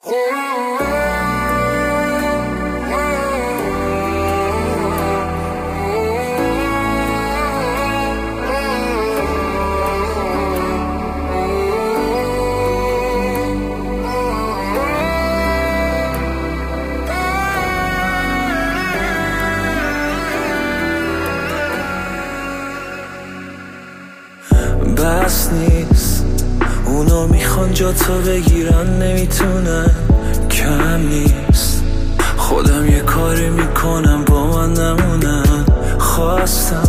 بس نیست اونا میخوان جا تو بگیرن، نمیتونن، کم نیست خودم یه کاری میکنم با من نمونن. خواستم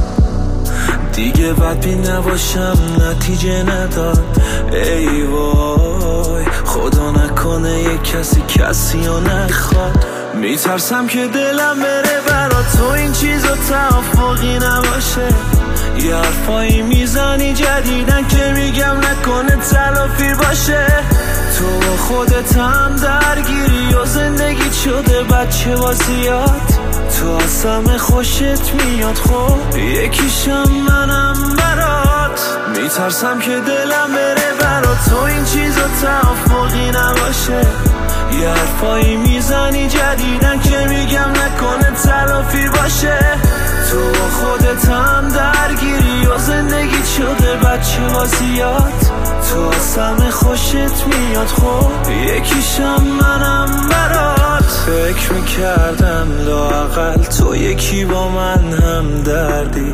دیگه بدبین نباشم، نتیجه نداد ای وای. خدا نکنه یه کسی رو نخواد. میترسم که دلم بره برا تو این چیزا توافقی نباشه. یه حرفایی میزنی جدیدن که میگم نکنه تلافی باشه. تو با خودت هم درگیری و زندگی شده بچه بازیات. تو از همه خوشت میاد، خب یکیشم منم برات. میترسم که دلم بره برا تو این چیزا توافقی نباشه. یه حرفایی میزنی جدیدن که میگم نکنه تلافی باشه. تو با خودت هم درگیری و زندگی شده بچه بازیات. تو از همه خوشت میاد، خب یکیشم منم برات. فکر میکردم لااقل تو یکی با من هم دردی.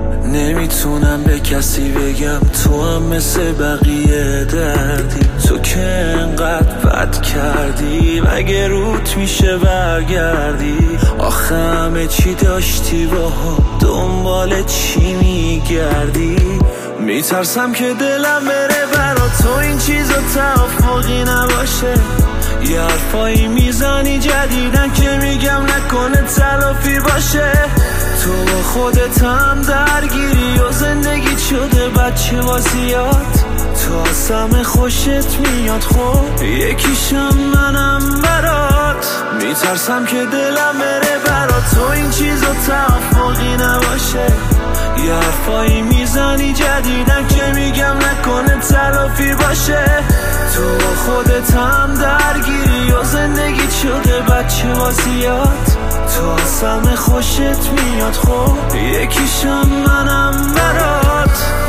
نمیتونم به کسی بگم تو هم مثل بقیه دردی. تو که انقدر بد کردی مگه روت میشه برگردی؟ آخه همه چی داشتی با هم، دنبال چی میگردی؟ میترسم که دلم بره برا تو این چیزا توافقی نباشه. یه حرفایی میزنی جدیدن که میگم نکنه تلافی باشه. تو با خودت هم درگیری و زندگی شده بچه بازیات. تو از همه خوشت میاد، خب یکیشم منم برات. میترسم که دلم بره برا تو این چیزا توافقی نباشه. یه حرفایی میزنی جدیدن که میگم نکنه تلافی باشه. تو با خودت هم درگیری و زندگی شده بچه بازیات. تو از همه خوشت میاد، خب یکیشم منم برات.